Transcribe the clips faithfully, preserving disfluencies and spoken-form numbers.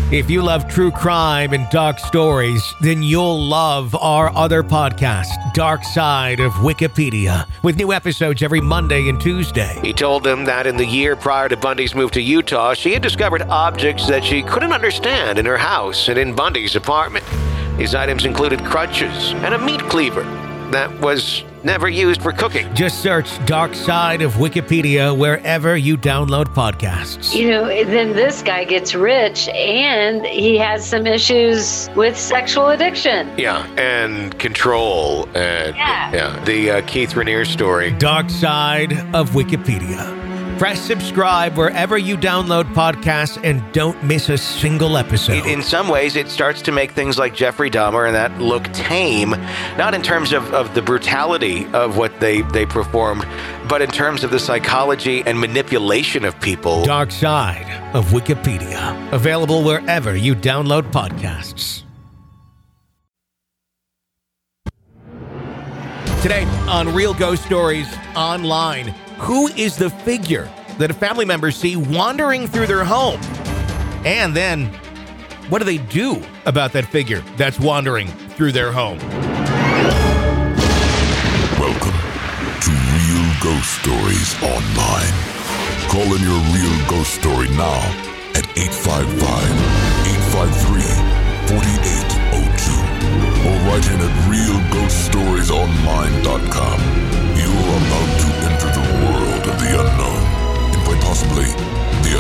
If you love true crime and dark stories, then you'll love our other podcast, Dark Side of Wikipedia, with new episodes every Monday and Tuesday. He told them that in the year prior to Bundy's move to Utah, she had discovered objects that she couldn't understand in her house and in Bundy's apartment. These items included crutches and a meat cleaver that was never used for cooking. Just search Dark Side of Wikipedia wherever you download podcasts. You know, then this guy gets rich and he has some issues with sexual addiction. Yeah, and control. And yeah. yeah the uh, Keith Raniere story. Dark Side of Wikipedia. Press subscribe wherever you download podcasts and don't miss a single episode. In some ways, it starts to make things like Jeffrey Dahmer and that look tame, not in terms of, of the brutality of what they, they performed, but in terms of the psychology and manipulation of people. Dark Side of Wikipedia. Available wherever you download podcasts. Today on Real Ghost Stories Online, who is the figure that a family member see wandering through their home? And then, what do they do about that figure that's wandering through their home? Welcome to Real Ghost Stories Online. Call in your real ghost story now at eight five five, eight five three, four eight zero two or write in at real ghost stories online dot com. You are about to enter the world of the unknown and quite possibly the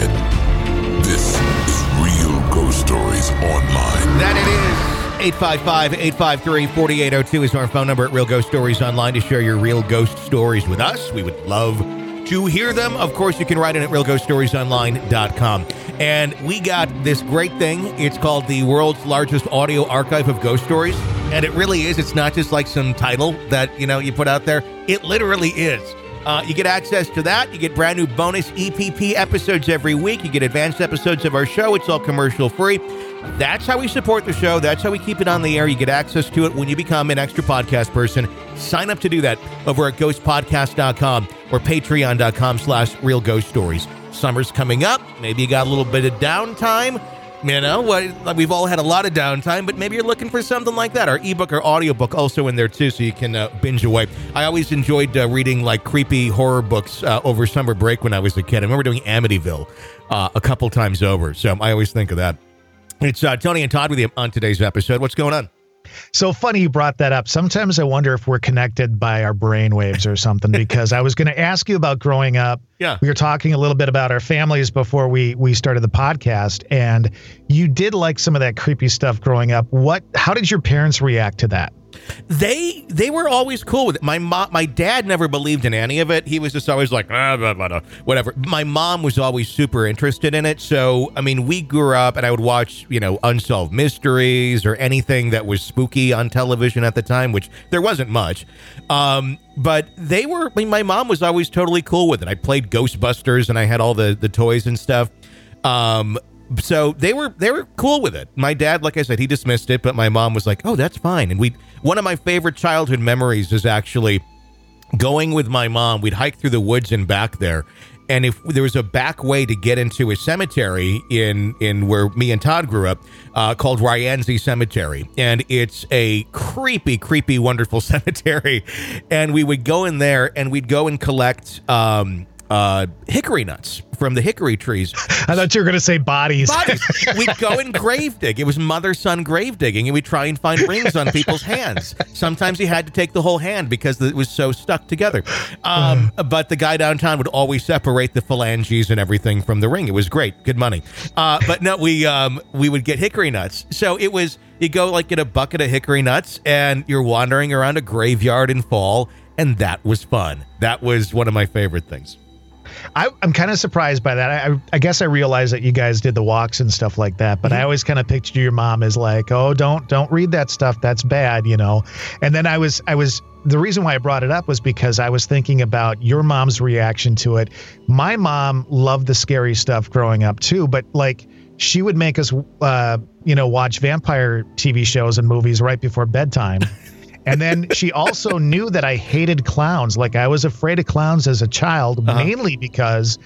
undead. This is Real Ghost Stories Online. That it is. eight five five, eight five three, four eight zero two is our phone number at Real Ghost Stories Online to share your real ghost stories with us. We would love to hear them. Of course, you can write in at real ghost stories online dot com. And we got this great thing. It's called the world's largest audio archive of ghost stories. And it really is. It's not just like some title that, you know, you put out there. It literally is. Uh, you get access to that. You get brand new bonus E P P episodes every week. You get advanced episodes of our show. It's all commercial free. That's how we support the show. That's how we keep it on the air. You get access to it when you become an extra podcast person. Sign up to do that over at ghost podcast dot com or patreon dot com slash real ghost stories. Summer's coming up. Maybe you got a little bit of downtime. You know, we've all had a lot of downtime, but maybe you're looking for something like that. Our ebook or audiobook also in there, too, so you can uh, binge away. I always enjoyed uh, reading, like, creepy horror books uh, over summer break when I was a kid. I remember doing Amityville uh, a couple times over, so I always think of that. It's uh, Tony and Todd with you on today's episode. What's going on? So funny you brought that up. Sometimes I wonder if we're connected by our brain waves or something, because I was going to ask you about growing up. Yeah. We were talking a little bit about our families before we we started the podcast, and you did like some of that creepy stuff growing up. What? How did your parents react to that? They they were always cool with it. My mom, my dad never believed in any of it. He was just always like, ah, blah, blah, blah, whatever. My mom was always super interested in it. So, I mean, we grew up and I would watch, you know, Unsolved Mysteries or anything that was spooky on television at the time, which there wasn't much. Um, but they were, I mean, my mom was always totally cool with it. I played Ghostbusters and I had all the, the toys and stuff. Um, So they were they were cool with it. My dad, like I said, he dismissed it, but my mom was like, "Oh, that's fine." And we one of my favorite childhood memories is actually going with my mom. We'd hike through the woods and back there, and if there was a back way to get into a cemetery in in where me and Todd grew up, uh, called Ryanzi Cemetery, and it's a creepy, creepy, wonderful cemetery. And we would go in there, and we'd go and collect um, uh, hickory nuts from the hickory trees. I thought you were going to say bodies. Bodies. We'd go and grave dig. It was mother-son grave digging, and we'd try and find rings on people's hands. Sometimes you had to take the whole hand because it was so stuck together. Um, uh. But the guy downtown would always separate the phalanges and everything from the ring. It was great. Good money. Uh, but no, we um, we would get hickory nuts. So it was, you go like get a bucket of hickory nuts, and you're wandering around a graveyard in fall, and that was fun. That was one of my favorite things. I, I'm kind of surprised by that. I, I guess I realized that you guys did the walks and stuff like that, but mm-hmm. I always kind of pictured your mom as like, oh, don't don't read that stuff. That's bad, you know. And then I was I was the reason why I brought it up was because I was thinking about your mom's reaction to it. My mom loved the scary stuff growing up too, but like she would make us, uh, you know, watch vampire T V shows and movies right before bedtime. And then she also knew that I hated clowns. Like I was afraid of clowns as a child, uh-huh. mainly because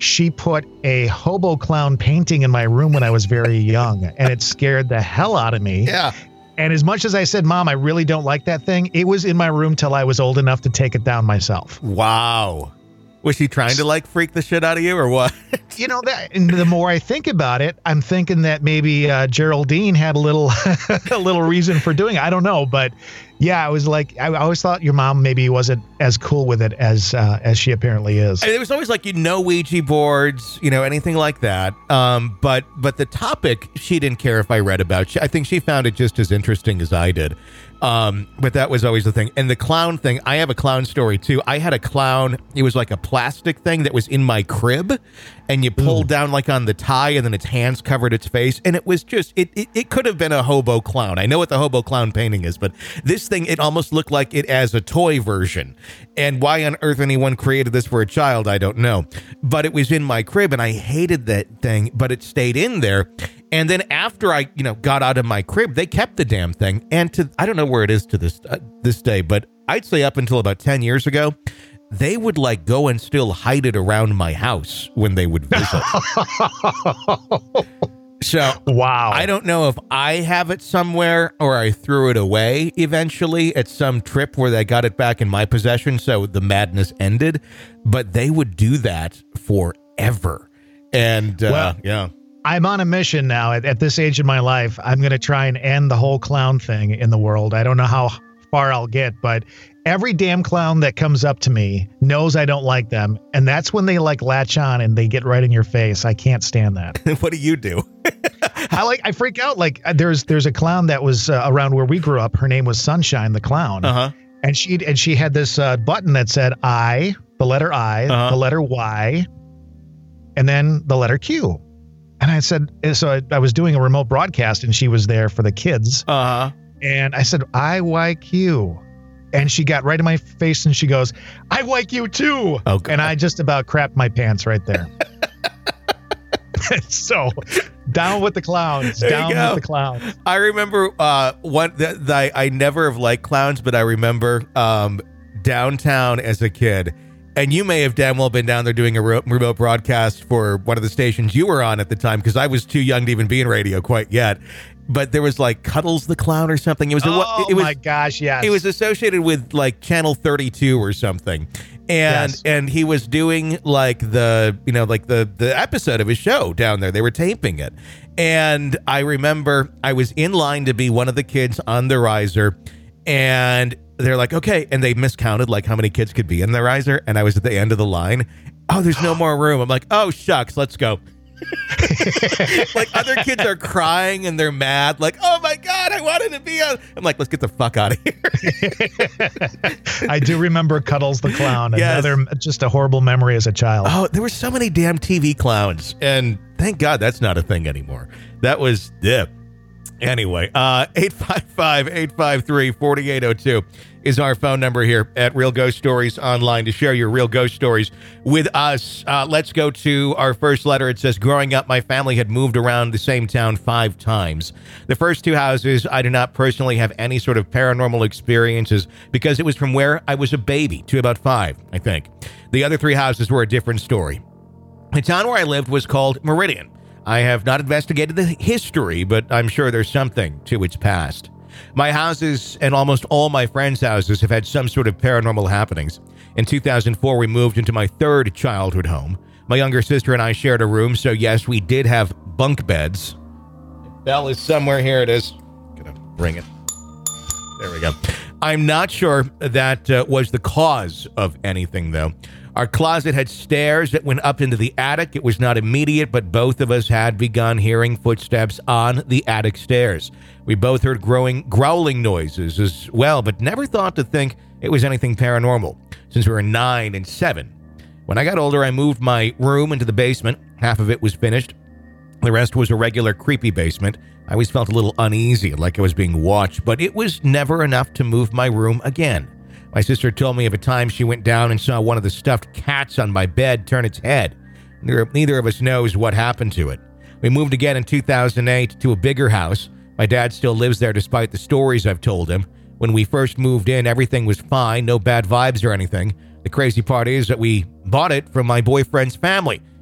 she put a hobo clown painting in my room when I was very young, and it scared the hell out of me. Yeah. And as much as I said, Mom, I really don't like that thing, it was in my room till I was old enough to take it down myself. Wow. Was she trying to like freak the shit out of you or what? You know, that, and the more I think about it, I'm thinking that maybe uh, Geraldine had a little a little reason for doing it. I don't know. But yeah, I was like, I always thought your mom maybe wasn't as cool with it as uh, as she apparently is. I mean, it was always like, you know, Ouija boards, you know, anything like that. Um, but but the topic, she didn't care if I read about. She, I think she found it just as interesting as I did. Um, but that was always the thing. And the clown thing, I have a clown story too. I had a clown. It was like a plastic thing that was in my crib, and you pulled Ooh. down like on the tie, and then its hands covered its face. And it was just, it, it, it could have been a hobo clown. I know what the hobo clown painting is, but this thing, it almost looked like it as a toy version. And why on earth anyone created this for a child, I don't know. But it was in my crib, and I hated that thing, but it stayed in there. And then after I, you know, got out of my crib, they kept the damn thing. And to, I don't know where it is to this uh, this day, but I'd say up until about ten years ago, they would like go and still hide it around my house when they would visit. So, wow. I don't know if I have it somewhere or I threw it away eventually at some trip where they got it back in my possession. So the madness ended, but they would do that forever. And uh, well, yeah. I'm on a mission now. At, at this age in my life, I'm going to try and end the whole clown thing in the world. I don't know how far I'll get, but every damn clown that comes up to me knows I don't like them. And that's when they like latch on and they get right in your face. I can't stand that. What do you do? I like, I freak out. Like there's, there's a clown that was uh, around where we grew up. Her name was Sunshine, the clown. Uh-huh. And she, and she had this uh, button that said I, the letter I, uh-huh. the letter Y, and then the letter Q. And I said, so I, I was doing a remote broadcast and she was there for the kids. Uh-huh. And I said, I Y Q. And she got right in my face and she goes, I like you too. Oh, God. And I just about crapped my pants right there. So down with the clowns, there down with the clowns. I remember uh, one that I, I never have liked clowns, but I remember um, downtown as a kid. And you may have damn well been down there doing a remote broadcast for one of the stations you were on at the time, because I was too young to even be in radio quite yet. But there was like Cuddles the Clown or something. It was. Oh, a, it was, my gosh, yes. It was associated with like Channel thirty-two or something. And yes. and he was doing like the, you know, like the, the episode of his show down there. They were taping it. And I remember I was in line to be one of the kids on the riser, and they're like, okay. And they miscounted like how many kids could be in the riser. And I was at the end of the line. Oh, there's no more room. I'm like, oh, shucks, let's go. Like other kids are crying and they're mad. Like, oh my God, I wanted to be on. I'm like, let's get the fuck out of here. I do remember Cuddles the Clown. Yes. Another, just a horrible memory as a child. Oh, there were so many damn T V clowns. And thank God that's not a thing anymore. That was, yeah. Anyway, uh, eight five five, eight five three, four eight zero two is our phone number here at Real Ghost Stories Online to share your real ghost stories with us. Uh, let's go to our first letter. It says, growing up, my family had moved around the same town five times. The first two houses, I did not personally have any sort of paranormal experiences because it was from where I was a baby to about five, I think. The other three houses were a different story. The town where I lived was called Meridian. I have not investigated the history, but I'm sure there's something to its past. My houses and almost all my friends' houses have had some sort of paranormal happenings. In two thousand four, we moved into my third childhood home. My younger sister and I shared a room, so yes, we did have bunk beds. Bell is somewhere. Here it is. Gonna bring it. There we go. I'm not sure that uh, was the cause of anything, though. Our closet had stairs that went up into the attic. It was not immediate, but both of us had begun hearing footsteps on the attic stairs. We both heard growing, growling noises as well, but never thought to think it was anything paranormal, since we were nine and seven. When I got older, I moved my room into the basement. Half of it was finished. The rest was a regular creepy basement. I always felt a little uneasy, like I was being watched, but it was never enough to move my room again. My sister told me of a time she went down and saw one of the stuffed cats on my bed turn its head. Neither, neither of us knows what happened to it. We moved again in two thousand eight to a bigger house. My dad still lives there despite the stories I've told him. When we first moved in, everything was fine, no bad vibes or anything. The crazy part is that we bought it from my boyfriend's family.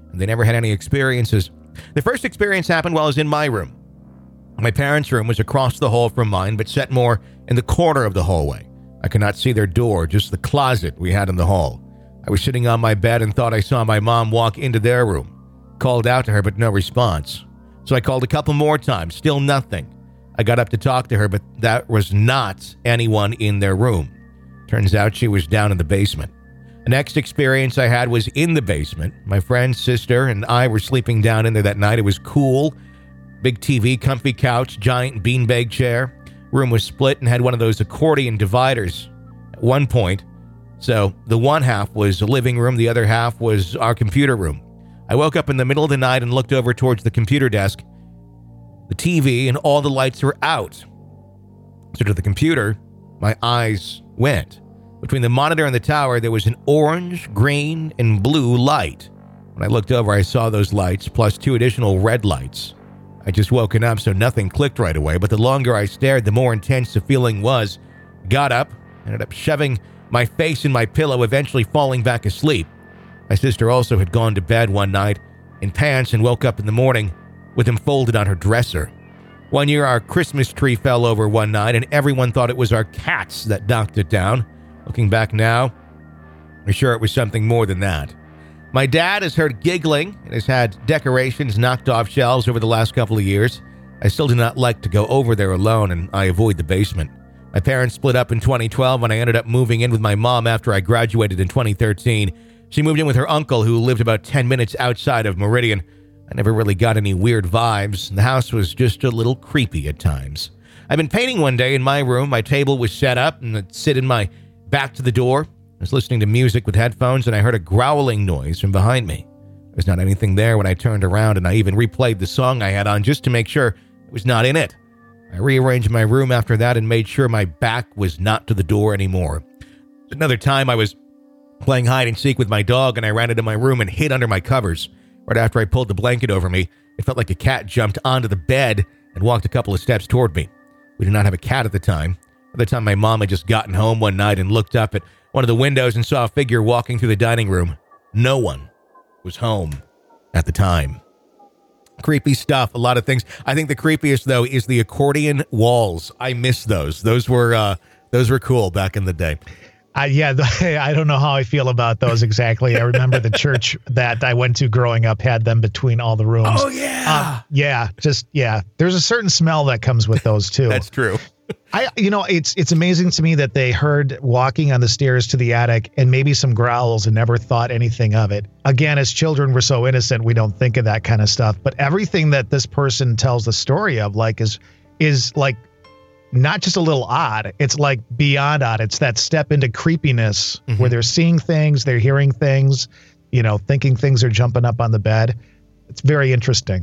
and they never had any experiences. The first experience happened while I was in my room. My parents' room was across the hall from mine, but set more in the corner of the hallway. I could not see their door, just the closet we had in the hall. I was sitting on my bed and thought I saw my mom walk into their room. Called out to her, but no response. So I called a couple more times, still nothing. I got up to talk to her, but that was not anyone in their room. Turns out she was down in the basement. The next experience I had was in the basement. My friend, sister, and I were sleeping down in there that night. It was cool. Big T V, comfy couch, giant beanbag chair. Room was split and had one of those accordion dividers at one point. So the one half was a living room, the other half was our computer room. I woke up in the middle of the night and looked over towards the computer desk. The T V and all the lights were out. So to the computer, my eyes went. Between the monitor and the tower, there was an orange, green, and blue light. When I looked over, I saw those lights, plus two additional red lights. I just woken up, so nothing clicked right away, but the longer I stared, the more intense the feeling was. Got up, ended up shoving my face in my pillow, eventually falling back asleep. My sister also had gone to bed one night in pants and woke up in the morning with them folded on her dresser. One year, our Christmas tree fell over one night, and everyone thought it was our cats that knocked it down. Looking back now, I'm sure it was something more than that. My dad has heard giggling and has had decorations knocked off shelves over the last couple of years. I still do not like to go over there alone, and I avoid the basement. My parents split up in twenty twelve, and I ended up moving in with my mom after I graduated in twenty thirteen. She moved in with her uncle, who lived about ten minutes outside of Meridian. I never really got any weird vibes. The house was just a little creepy at times. I've been painting one day in my room. My table was set up, and I'd sit in my back to the door. I was listening to music with headphones, and I heard a growling noise from behind me. There was not anything there when I turned around, and I even replayed the song I had on just to make sure it was not in it. I rearranged my room after that and made sure my back was not to the door anymore. Another time, I was playing hide and seek with my dog, and I ran into my room and hid under my covers. Right after I pulled the blanket over me, it felt like a cat jumped onto the bed and walked a couple of steps toward me. We did not have a cat at the time. By the time my mom had just gotten home one night and looked up at one of the windows and saw a figure walking through the dining room. No one was home at the time. Creepy stuff, a lot of things. I think the creepiest, though, is the accordion walls. I miss those. Those were uh, those were cool back in the day. Uh, yeah, I don't know how I feel about those exactly. I remember the church that I went to growing up had them between all the rooms. Oh, yeah. Um, yeah, just, yeah. There's a certain smell that comes with those, too. That's true. I, you know, it's it's amazing to me that they heard walking on the stairs to the attic and maybe some growls and never thought anything of it. Again, as children, we're so innocent, we don't think of that kind of stuff. But everything that this person tells the story of, like, is is like not just a little odd. It's like beyond odd. It's that step into creepiness mm-hmm. where they're seeing things, they're hearing things, you know, thinking things are jumping up on the bed. It's very interesting.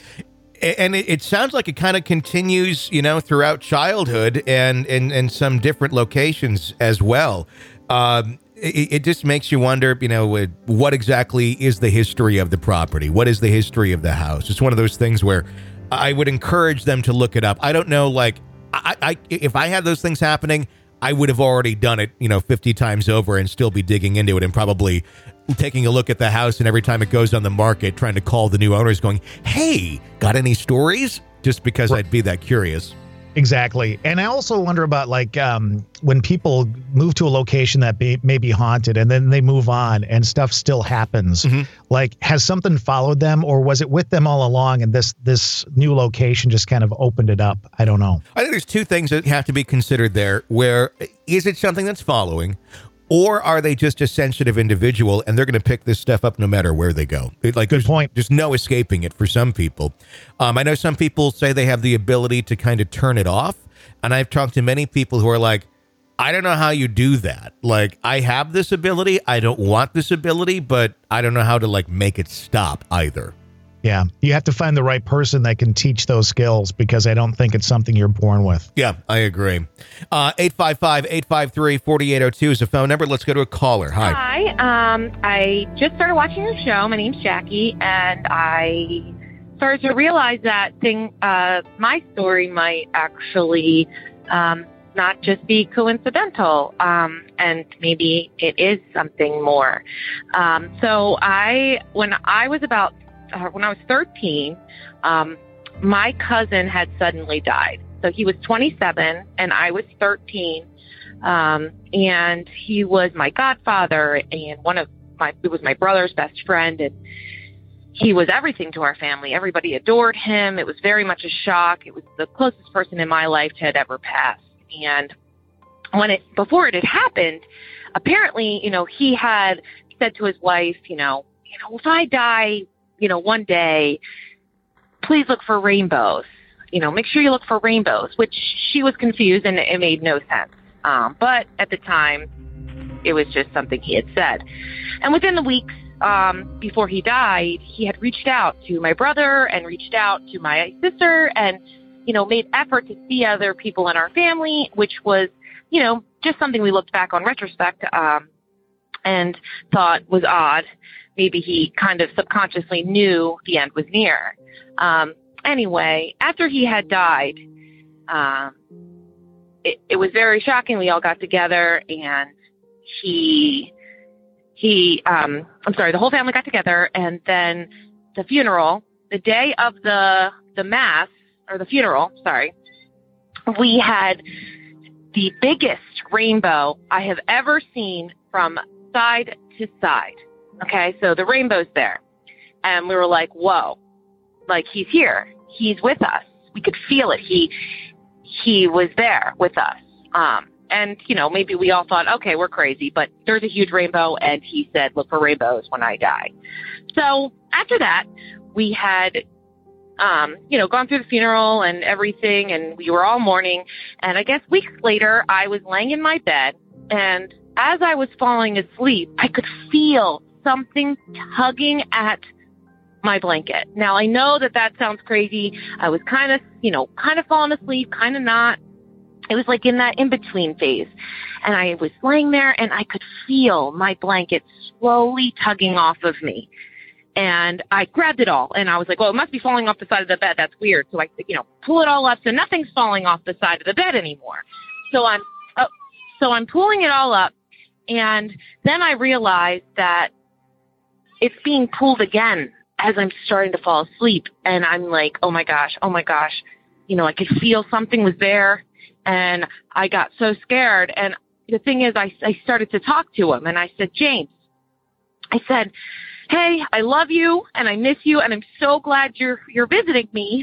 And it, it sounds like it kind of continues, you know, throughout childhood and and, and some different locations as well. Um, it, it just makes you wonder, you know, what exactly is the history of the property? What is the history of the house? It's one of those things where I would encourage them to look it up. I don't know, like, I, I if I had those things happening, I would have already done it, you know, fifty times over and still be digging into it and probably taking a look at the house, and every time it goes on the market, trying to call the new owners going, hey, got any stories? Just because I'd be that curious. Exactly. And I also wonder about, like, um, when people move to a location that be, may be haunted and then they move on and stuff still happens. Mm-hmm. Like, has something followed them, or was it with them all along and this this new location just kind of opened it up? I don't know. I think there's two things that have to be considered there. Where is it something that's following, or are they just a sensitive individual and they're going to pick this stuff up no matter where they go? Like, good point. There's no escaping it for some people. Um, I know some people say they have the ability to kind of turn it off. And I've talked to many people who are like, I don't know how you do that. Like, I have this ability. I don't want this ability, but I don't know how to, like, make it stop either. Yeah, you have to find the right person that can teach those skills, because I don't think it's something you're born with. Yeah, I agree. Uh, eight five five, eight five three, four eight zero two is the phone number. Let's go to a caller. Hi. Hi. Um, I just started watching your show. My name's Jackie, and I started to realize that thing. Uh, my story might actually um, not just be coincidental, um, and maybe it is something more. Um, so I, when I was about, uh, when I was thirteen, um, my cousin had suddenly died. So he was twenty-seven and I was thirteen. Um, and he was my godfather and one of my, it was my brother's best friend. And he was everything to our family. Everybody adored him. It was very much a shock. It was the closest person in my life to had ever passed. And when it, before it had happened, apparently, you know, he had said to his wife, you know, you know, if I die, you know, one day, please look for rainbows. You know, make sure you look for rainbows, which she was confused and it made no sense. Um, but at the time, it was just something he had said. And within the weeks um, before he died, he had reached out to my brother and reached out to my sister and, you know, made effort to see other people in our family, which was, you know, just something we looked back on retrospect um, and thought was odd. Maybe he kind of subconsciously knew the end was near. Um, anyway, after he had died, um, it, it was very shocking. We all got together and he, he, um, I'm sorry, the whole family got together, and then the funeral, the day of the, the mass or the funeral, sorry, we had the biggest rainbow I have ever seen from side to side. Okay. So the rainbow's there and we were like, whoa, like he's here. He's with us. We could feel it. He, he was there with us. Um, and, you know, maybe we all thought, okay, we're crazy, but there's a huge rainbow. And he said, look for rainbows when I die. So after that, we had, um, you know, gone through the funeral and everything, and we were all mourning. And I guess weeks later, I was laying in my bed, and as I was falling asleep, I could feel something tugging at my blanket. Now, I know that that sounds crazy. I was kind of, you know, kind of falling asleep, kind of not. It was like in that in-between phase. And I was laying there and I could feel my blanket slowly tugging off of me. And I grabbed it all and I was like, well, it must be falling off the side of the bed. That's weird. So I, you know, pull it all up so nothing's falling off the side of the bed anymore. So I'm, oh, so I'm pulling it all up. And then I realized that it's being pulled again as I'm starting to fall asleep. And I'm like, oh my gosh, oh my gosh. You know, I could feel something was there. And I got so scared. And the thing is, I, I started to talk to him and I said, James, I said, hey, I love you and I miss you. And I'm so glad you're, you're visiting me,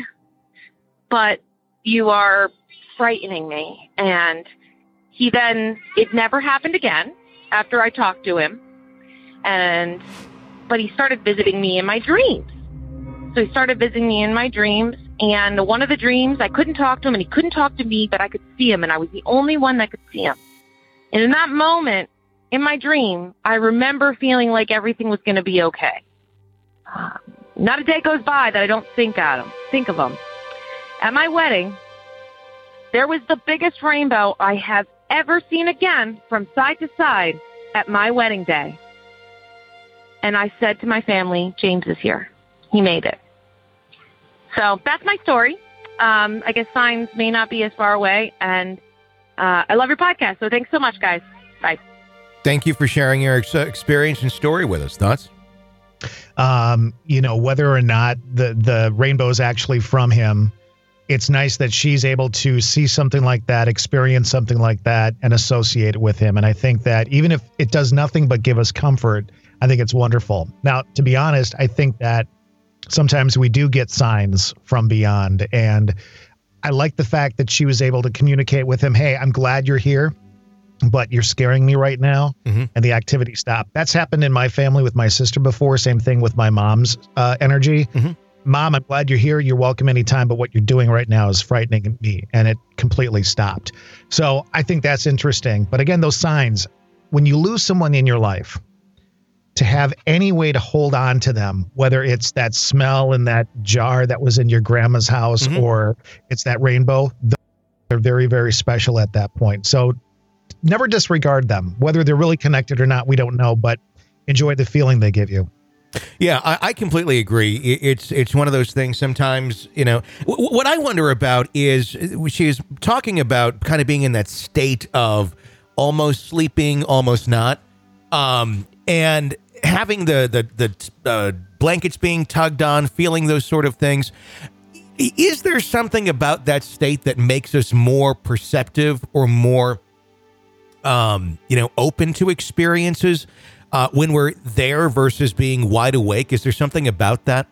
but you are frightening me. And he then, it never happened again after I talked to him. And, but he started visiting me in my dreams. So he started visiting me in my dreams. And one of the dreams, I couldn't talk to him and he couldn't talk to me, but I could see him and I was the only one that could see him. And in that moment, in my dream, I remember feeling like everything was going to be okay. Uh, not a day goes by that I don't think at him, think of him. At my wedding, there was the biggest rainbow I have ever seen again from side to side at my wedding day. And I said to my family, James is here. He made it. So that's my story. Um, I guess signs may not be as far away. And uh, I love your podcast. So thanks so much, guys. Bye. Thank you for sharing your ex- experience and story with us. Thoughts? Um, you know, whether or not the, the rainbow is actually from him, it's nice that she's able to see something like that, experience something like that, and associate it with him. And I think that even if it does nothing but give us comfort, I think it's wonderful. Now, to be honest, I think that sometimes we do get signs from beyond. And I like the fact that she was able to communicate with him, hey, I'm glad you're here, but you're scaring me right now. Mm-hmm. And the activity stopped. That's happened in my family with my sister before. Same thing with my mom's uh, energy. Mm-hmm. Mom, I'm glad you're here. You're welcome anytime. But what you're doing right now is frightening me. And it completely stopped. So I think that's interesting. But again, those signs, when you lose someone in your life, to have any way to hold on to them, whether it's that smell in that jar that was in your grandma's house, mm-hmm. or it's that rainbow, they're very, very special at that point. So never disregard them. Whether they're really connected or not, we don't know, but enjoy the feeling they give you. Yeah, I, I completely agree. It, it's it's one of those things sometimes, you know, w- what I wonder about is she is talking about kind of being in that state of almost sleeping, almost not, um, and having the, the, the uh, blankets being tugged on, feeling those sort of things. Is there something about that state that makes us more perceptive or more, um, you know, open to experiences Uh, when we're there versus being wide awake? Is there something about that?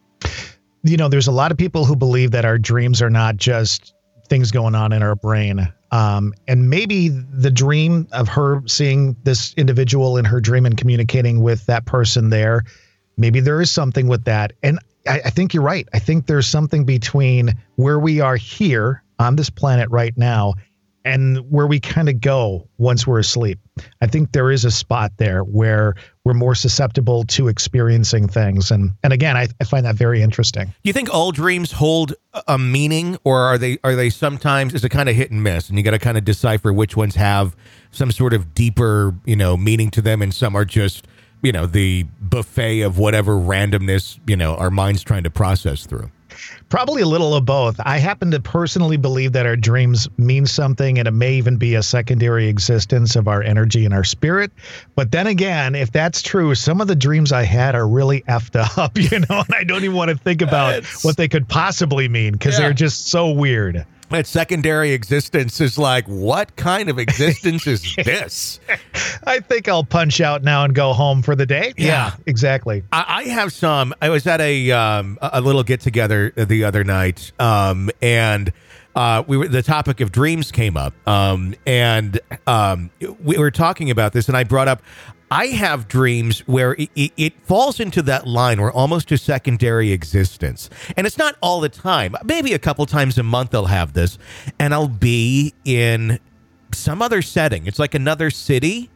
You know, there's a lot of people who believe that our dreams are not just things going on in our brain. Um, and maybe the dream of her seeing this individual in her dream and communicating with that person there, maybe there is something with that. And I, I think you're right. I think there's something between where we are here on this planet right now and where we kind of go once we're asleep. I think there is a spot there where we're more susceptible to experiencing things. And and again, I, I find that very interesting. Do you think all dreams hold a meaning, or are they are they sometimes, is it kind of hit and miss, and you got to kind of decipher which ones have some sort of deeper, you know, meaning to them, and some are just, you know, the buffet of whatever randomness, you know, our mind's trying to process through? Probably a little of both. I happen to personally believe that our dreams mean something, and it may even be a secondary existence of our energy and our spirit. But then again, if that's true, some of the dreams I had are really effed up, you know, and I don't even want to think about it's, what they could possibly mean because yeah. they're just so weird. That secondary existence is like, what kind of existence is this? I think I'll punch out now and go home for the day. Yeah, yeah exactly. I, I have some. I was at a um, a little get together the other night, um, and uh, we were the topic of dreams came up, um, and um, we were talking about this, and I brought up, I have dreams where it, it, it falls into that line where almost a secondary existence. And it's not all the time. Maybe a couple times a month I'll have this, and I'll be in some other setting. It's like another city,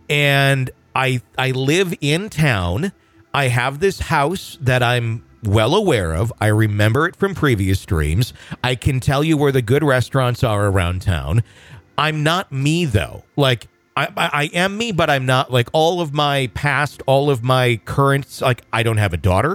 and I I live in town. I have this house that I'm well aware of. I remember it from previous dreams. I can tell you where the good restaurants are around town. I'm not me, though. Like, I, I am me, but I'm not. Like, all of my past, all of my currents, like, I don't have a daughter.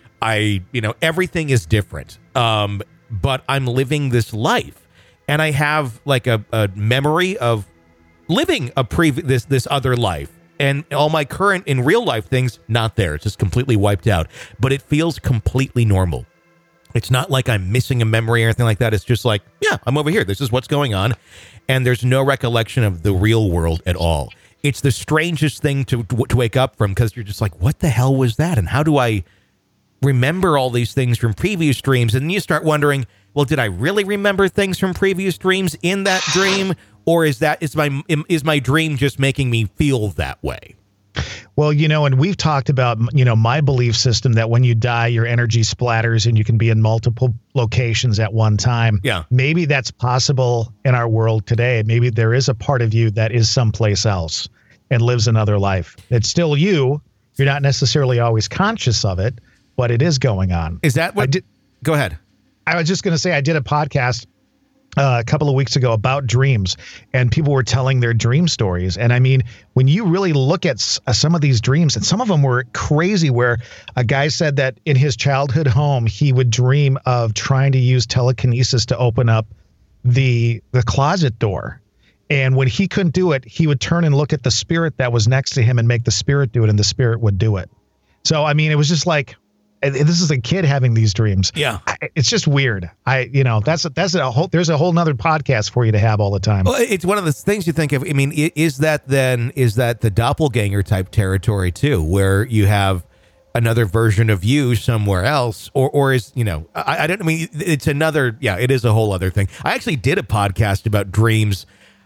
I, you know, everything is different. Um, but I'm living this life, and I have like a, a memory of living a pre this this other life, and all my current in real life things not there. It's just completely wiped out. But it feels completely normal. It's not like I'm missing a memory or anything like that. It's just like, yeah, I'm over here. This is what's going on. And there's no recollection of the real world at all. It's the strangest thing to, to wake up from, because you're just like, what the hell was that? And how do I remember all these things from previous dreams? And then you start wondering, well, did I really remember things from previous dreams in that dream? Or is that is my is my dream just making me feel that way? Well, you know, and we've talked about, you know, my belief system that when you die, your energy splatters and you can be in multiple locations at one time. Yeah. Maybe that's possible in our world today. Maybe there is a part of you that is someplace else and lives another life. It's still you. You're not necessarily always conscious of it, but it is going on. Is that what? I did, go ahead. I was just going to say, I did a podcast Uh, a couple of weeks ago about dreams, and people were telling their dream stories. And I mean, when you really look at s- uh, some of these dreams, and some of them were crazy, where a guy said that in his childhood home, he would dream of trying to use telekinesis to open up the the closet door. And when he couldn't do it, he would turn and look at the spirit that was next to him and make the spirit do it, and the spirit would do it. So, I mean, it was just like, this is a kid having these dreams. Yeah. I, it's just weird. I, you know, that's, a, that's a whole, there's a whole nother podcast for you to have all the time. Well, it's one of the things you think of. I mean, is that then, is that the doppelganger type territory too, where you have another version of you somewhere else, or, or is, you know, I, I don't, I mean, it's another, yeah, it is a whole other thing. I actually did a podcast about dreams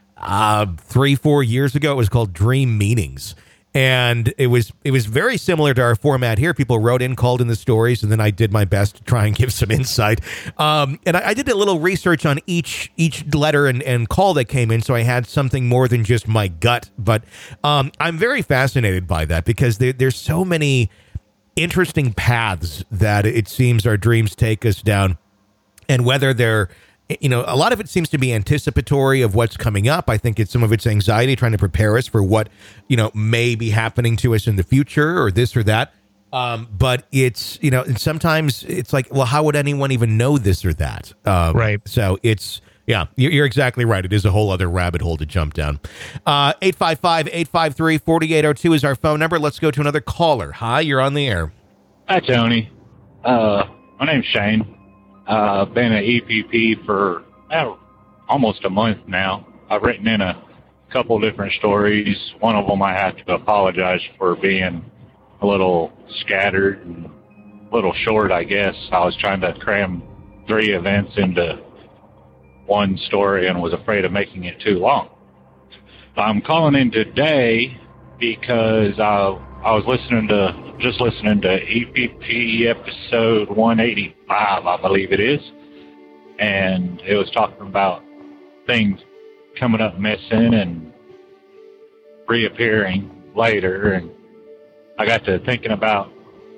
uh, three, four years ago. It was called Dream Meanings. And it was it was very similar to our format here. People wrote in, called in the stories, and then I did my best to try and give some insight. Um, and I, I did a little research on each each letter and, and call that came in, so I had something more than just my gut. But um, I'm very fascinated by that, because there, there's so many interesting paths that it seems our dreams take us down, and whether they're, you know, a lot of it seems to be anticipatory of what's coming up. I think it's some of it's anxiety, trying to prepare us for what, you know, may be happening to us in the future, or this or that. Um, but it's, you know, and sometimes it's like, well, how would anyone even know this or that? Um, Right. So it's, yeah, you're, you're exactly right. It is a whole other rabbit hole to jump down. Uh, eight five five, eight five three, four eight zero two is our phone number. Let's go to another caller. Hi, you're on the air. Hi, Tony. Uh, my name's Shane. Uh, I've been at E P P for uh, almost a month now. I've written in a couple different stories. One of them I have to apologize for being a little scattered and a little short, I guess. I was trying to cram three events into one story and was afraid of making it too long. I'm calling in today because I, I was listening to, just listening to E P P episode one eighty-five, I believe it is. And it was talking about things coming up missing and reappearing later. And I got to thinking about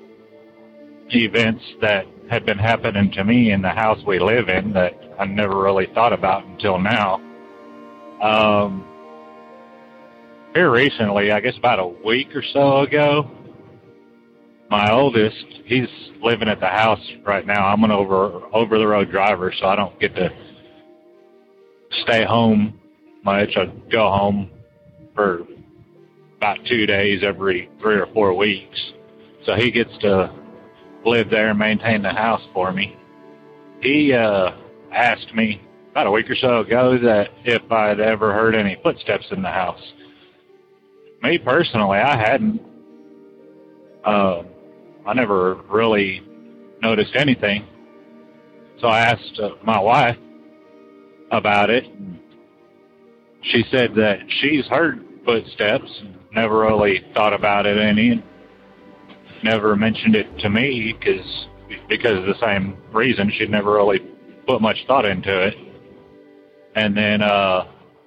events that had been happening to me in the house we live in that I never really thought about until now. Um, here recently, I guess about a week or so ago, my oldest, he's living at the house right now. I'm an over over the road driver, so I don't get to stay home much. I go home for about two days every three or four weeks. So he gets to live there and maintain the house for me. He uh, asked me about a week or so ago that if I'd ever heard any footsteps in the house. Me personally, I hadn't. Uh, I never really noticed anything. So I asked uh, my wife about it. She said that she's heard footsteps, never really thought about it any, never mentioned it to me because because of the same reason. She'd never really put much thought into it. And then uh,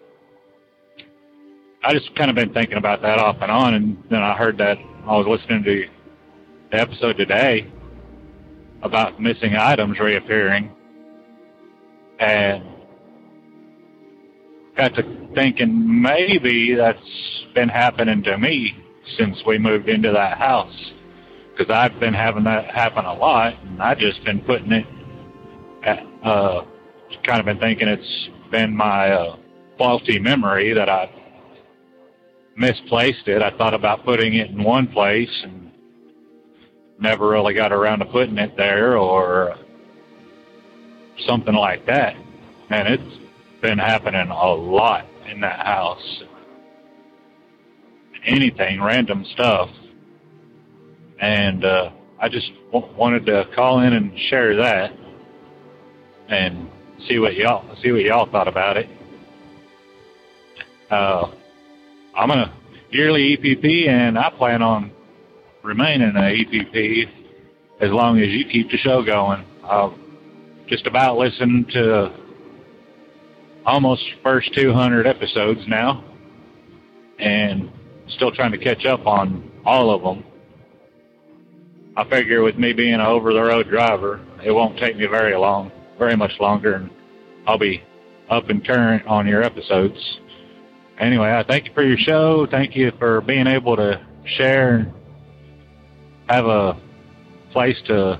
I just kind of been thinking about that off and on, and then I heard that I was listening to the episode today about missing items reappearing, and got to thinking maybe that's been happening to me since we moved into that house, because I've been having that happen a lot, and I just been putting it at, uh, kind of been thinking it's been my uh, faulty memory that I misplaced it. I thought about putting it in one place and never really got around to putting it there or something like that. And it's been happening a lot in that house. Anything, random stuff. And uh, I just w- wanted to call in and share that and see what y'all see what y'all thought about it. Uh, I'm a yearly E P P, and I plan on remaining an E P P as long as you keep the show going. I've just about listened to almost first two hundred episodes now, and still trying to catch up on all of them. I figure with me being an over-the-road driver, it won't take me very long, very much longer, and I'll be up and current on your episodes. Anyway, I thank you for your show. Thank you for being able to share and have a place to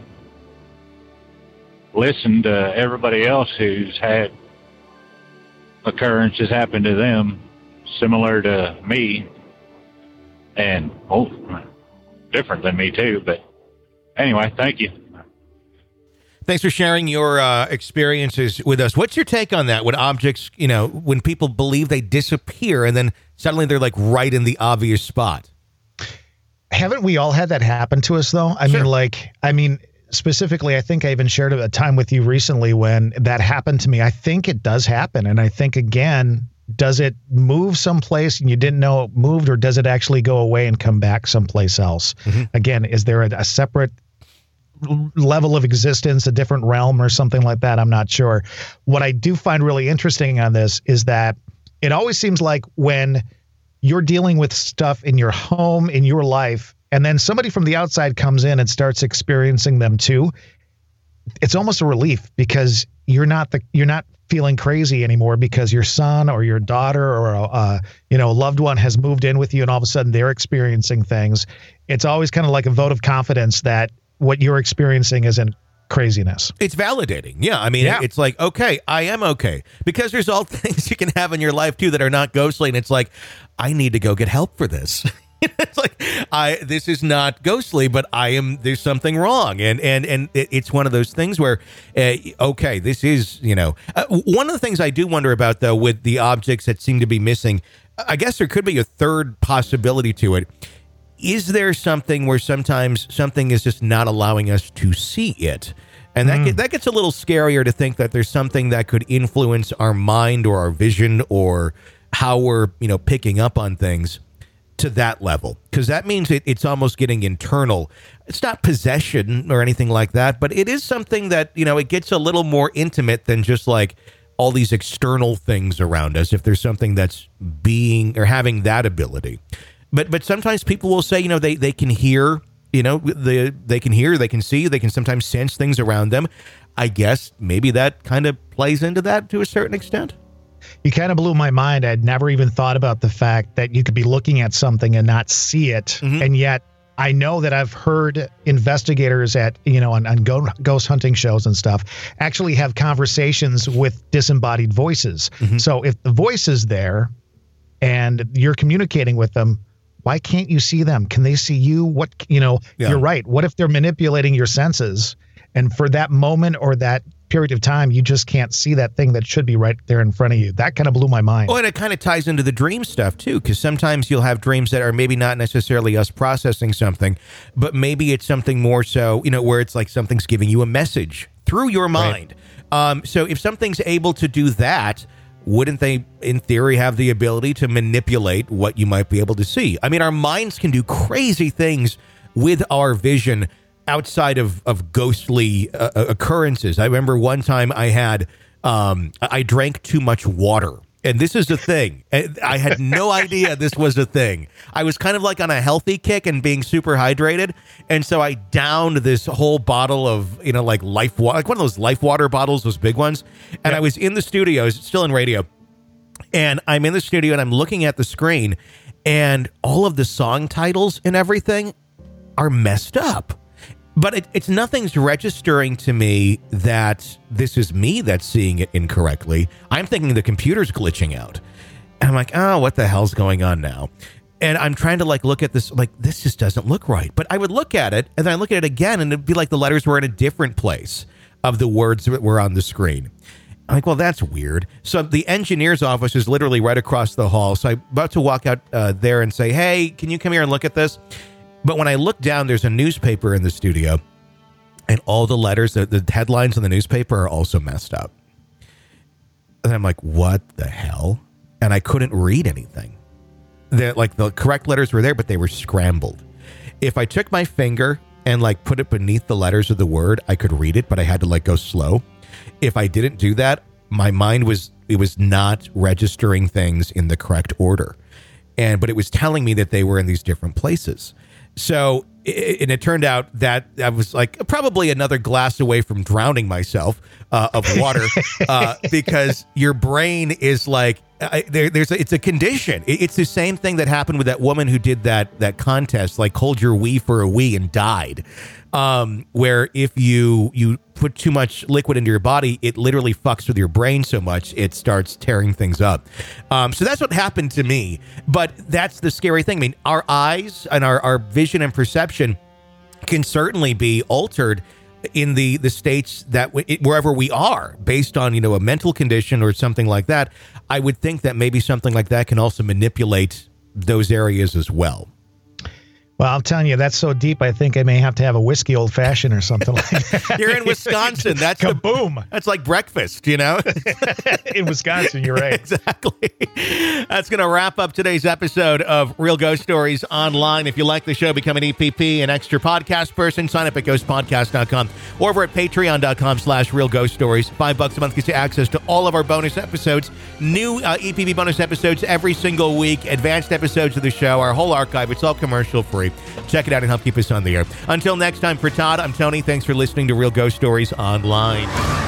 listen to everybody else who's had occurrences happen to them similar to me, and oh, different than me too. But anyway, thank you. Thanks for sharing your uh, experiences with us. What's your take on that? When objects, you know, when people believe they disappear and then suddenly they're like right in the obvious spot. Haven't we all had that happen to us, though? I Sure. mean, like, I mean, specifically, I think I even shared a time with you recently when that happened to me. I think it does happen. And I think, again, does it move someplace and you didn't know it moved, or does it actually go away and come back someplace else? Mm-hmm. Again, is there a, a separate level of existence, a different realm or something like that? I'm not sure. What I do find really interesting on this is that it always seems like when you're dealing with stuff in your home, in your life, and then somebody from the outside comes in and starts experiencing them too, it's almost a relief, because you're not the you're not feeling crazy anymore because your son or your daughter or a uh, you know a loved one has moved in with you and all of a sudden they're experiencing things. It's always kind of like a vote of confidence that what you're experiencing isn't craziness. It's validating. Yeah. I mean, Yeah. it's like, okay, I am okay. Because there's all things you can have in your life too that are not ghostly. And it's like, I need to go get help for this. It's like, I, this is not ghostly, but I am, there's something wrong. And, and, and it, it's one of those things where, uh, okay, this is, you know, uh, one of the things I do wonder about though, with the objects that seem to be missing, I guess there could be a third possibility to it. Is there something where sometimes something is just not allowing us to see it? And that, mm. get, that gets a little scarier to think that there's something that could influence our mind or our vision or how we're, you know, picking up on things to that level. Because that means it, it's almost getting internal. It's not possession or anything like that, but it is something that, you know, it gets a little more intimate than just like all these external things around us. If there's something that's being or having that ability. But but sometimes people will say, you know, they, they can hear, you know, the, they can hear, they can see, they can sometimes sense things around them. I guess maybe that kind of plays into that to a certain extent. You kind of blew my mind. I'd never even thought about the fact that you could be looking at something and not see it. Mm-hmm. And yet I know that I've heard investigators at, you know, on, on go, ghost hunting shows and stuff actually have conversations with disembodied voices. Mm-hmm. So if the voice is there and you're communicating with them, why can't you see them? Can they see you? What, you know, yeah. You're right. What if they're manipulating your senses? And for that moment or that period of time, you just can't see that thing that should be right there in front of you. That kind of blew my mind. Well, and it kind of ties into the dream stuff too, because sometimes you'll have dreams that are maybe not necessarily us processing something, but maybe it's something more so, you know, where it's like something's giving you a message through your mind. Right. Um, so if something's able to do that, wouldn't they, in theory, have the ability to manipulate what you might be able to see? I mean, our minds can do crazy things with our vision outside of, of ghostly uh, occurrences. I remember one time I had, um, I drank too much water. And this is the thing. I had no idea this was a thing. I was kind of like on a healthy kick and being super hydrated. And so I downed this whole bottle of, you know, like life water, like one of those life water bottles, those big ones. And yeah. I was in the studio, still in radio. And I'm in the studio and I'm looking at the screen and all of the song titles and everything are messed up. But it, it's nothing's registering to me that this is me that's seeing it incorrectly. I'm thinking the computer's glitching out. And I'm like, oh, what the hell's going on now? And I'm trying to like look at this, like, this just doesn't look right. But I would look at it and then I look at it again and it'd be like the letters were in a different place of the words that were on the screen. I'm like, well, that's weird. So the engineer's office is literally right across the hall. So I'm about to walk out uh, there and say, hey, can you come here and look at this? But when I look down, there's a newspaper in the studio and all the letters, the, the headlines in the newspaper are also messed up. And I'm like, what the hell? And I couldn't read anything. They're, like the correct letters were there, but they were scrambled. If I took my finger and like put it beneath the letters of the word, I could read it, but I had to like go slow. If I didn't do that, my mind was, it was not registering things in the correct order. And, but it was telling me that they were in these different places. So, and it turned out that I was like probably another glass away from drowning myself uh, of water uh, because your brain is like, I, there, there's a, it's a condition. It, it's the same thing that happened with that woman who did that that contest, like hold your wee for a wee and died. Um, where if you you put too much liquid into your body, it literally fucks with your brain so much it starts tearing things up. Um, so that's what happened to me. But that's the scary thing. I mean, our eyes and our, our vision and perception can certainly be altered in the the states that w- wherever we are based on, you know, a mental condition or something like that. I would think that maybe something like that can also manipulate those areas as well. Well, I'm telling you, that's so deep. I think I may have to have a whiskey old fashioned or something like that. You're in Wisconsin. That's kaboom. The, that's like breakfast, you know? In Wisconsin, you're right. Exactly. That's going to wrap up today's episode of Real Ghost Stories Online. If you like the show, become an E P P, an extra podcast person. Sign up at ghost podcast dot com or over at patreon dot com slash real ghost stories. Five bucks a month gets you access to all of our bonus episodes, new uh, E P P bonus episodes every single week, advanced episodes of the show, our whole archive. It's all commercial free. Check it out and help keep us on the air. Until next time, for Todd, I'm Tony. Thanks for listening to Real Ghost Stories Online.